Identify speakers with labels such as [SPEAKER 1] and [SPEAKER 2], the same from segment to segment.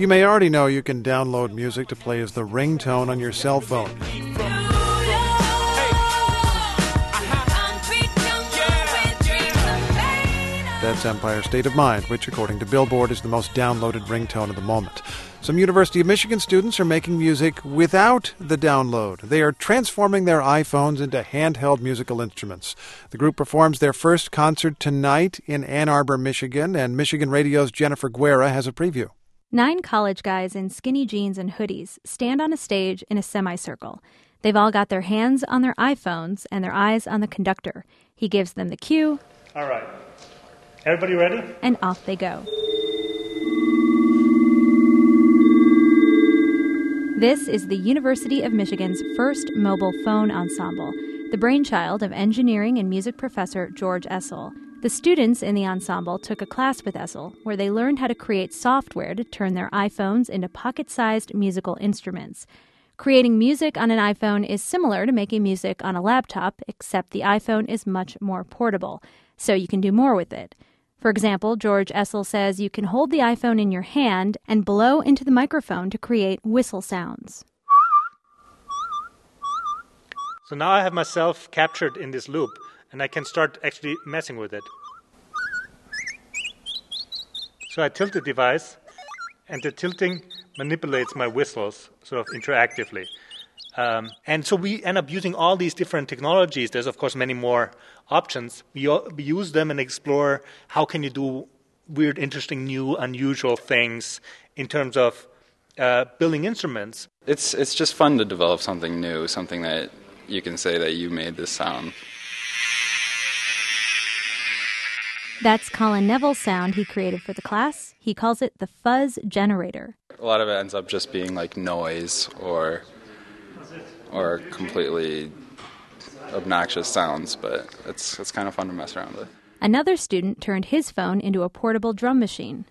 [SPEAKER 1] You may already know you can download music to play as the ringtone on your cell phone. That's Empire State of Mind, which, according to Billboard, is the most downloaded ringtone of the moment. Some University of Michigan students are making music without the download. They are transforming their iPhones into handheld musical instruments. The group performs their first concert tonight in Ann Arbor, Michigan, and Michigan Radio's Jennifer Guerra has a preview.
[SPEAKER 2] 9 college guys in skinny jeans and hoodies stand on a stage in a semicircle. They've all got their hands on their iPhones and their eyes on the conductor. He gives them the cue.
[SPEAKER 3] All right. Everybody ready?
[SPEAKER 2] And off they go. This is the University of Michigan's first mobile phone ensemble, the brainchild of engineering and music professor George Essel. The students in the ensemble took a class with Essel where they learned how to create software to turn their iPhones into pocket-sized musical instruments. Creating music on an iPhone is similar to making music on a laptop, except the iPhone is much more portable, so you can do more with it. For example, George Essel says you can hold the iPhone in your hand and blow into the microphone to create whistle sounds.
[SPEAKER 3] So now I have myself captured in this loop, and I can start actually messing with it. So I tilt the device, and the tilting manipulates my whistles sort of interactively. And so we end up using all these different technologies. There's, of course, many more options. We use them and explore how can you do weird, interesting, new, unusual things in terms of building instruments.
[SPEAKER 4] It's just fun to develop something new, something that you can say that you made this sound.
[SPEAKER 2] That's Colin Neville's sound he created for the class. He calls it the fuzz generator.
[SPEAKER 4] A lot of it ends up just being like noise or completely obnoxious sounds, but it's kind of fun to mess around with.
[SPEAKER 2] Another student turned his phone into a portable drum machine.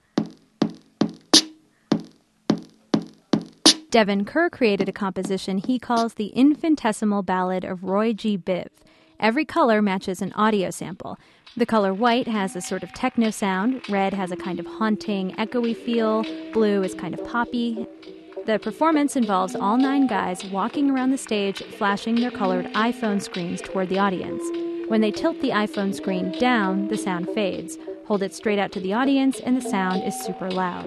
[SPEAKER 2] Devin Kerr created a composition he calls the Infinitesimal Ballad of Roy G. Biv. Every color matches an audio sample. The color white has a sort of techno sound, red has a kind of haunting, echoey feel, blue is kind of poppy. The performance involves all 9 guys walking around the stage, flashing their colored iPhone screens toward the audience. When they tilt the iPhone screen down, the sound fades. Hold it straight out to the audience, and the sound is super loud.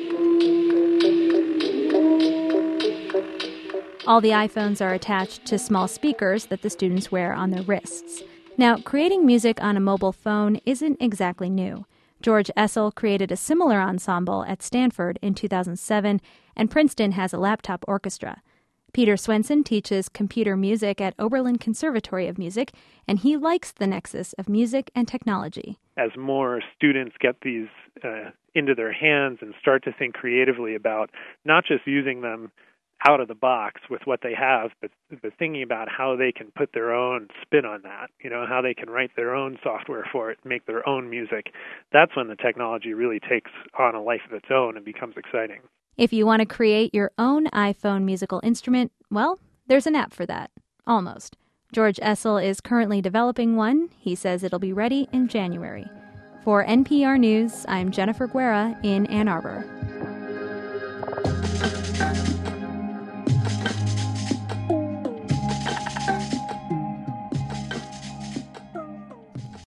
[SPEAKER 2] All the iPhones are attached to small speakers that the students wear on their wrists. Now, creating music on a mobile phone isn't exactly new. George Essel created a similar ensemble at Stanford in 2007, and Princeton has a laptop orchestra. Peter Swenson teaches computer music at Oberlin Conservatory of Music, and he likes the nexus of music and technology.
[SPEAKER 5] As more students get these into their hands and start to think creatively about not just using them out of the box with what they have, but thinking about how they can put their own spin on that, how they can write their own software for it, make their own music. That's when the technology really takes on a life of its own and becomes exciting.
[SPEAKER 2] If you want to create your own iPhone musical instrument, well, there's an app for that. Almost. George Essel is currently developing one. He says it'll be ready in January. For NPR News, I'm Jennifer Guerra in Ann Arbor.